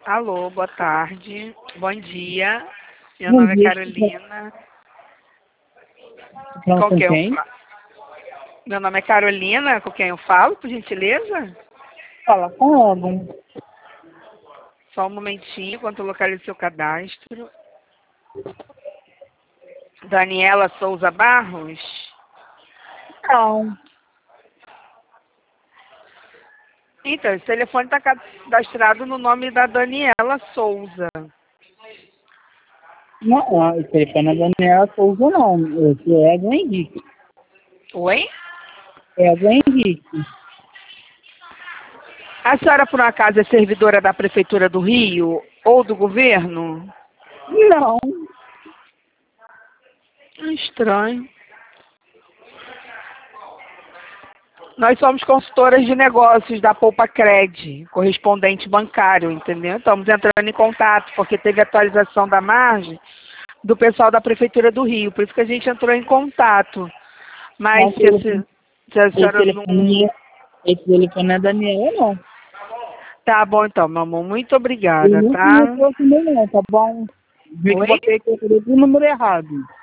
Alô, boa tarde. Bom dia. Meu Bom nome é dia, Carolina. falando Com com quem eu quem? falo? Meu nome é Carolina, com quem eu falo, por gentileza? Fala com ela. Só um momentinho, enquanto eu localizo seu cadastro. Daniela Souza Barros? Não, Então, esse telefone está cadastrado no nome da Daniela Souza. não, esse telefone é Daniela Souza, não. Esse é do Henrique. Oi? É do Henrique. A senhora, por um acaso, é servidora da Prefeitura do Rio ou do governo? Não, Estranho. Nós somos consultoras de negócios da Poupa Cred, correspondente bancário, entendeu? Estamos entrando em contato, porque teve atualização da margem do pessoal da Prefeitura do Rio, por isso que a gente entrou em contato. Mas não se a esse senhora não... telefone, esse telefone é Daniela, não. Tá bom então, meu amor, muito Ele obrigada, não tá? conheceu também, não, tá bom? Vi que Oi? botei aqui o número errado.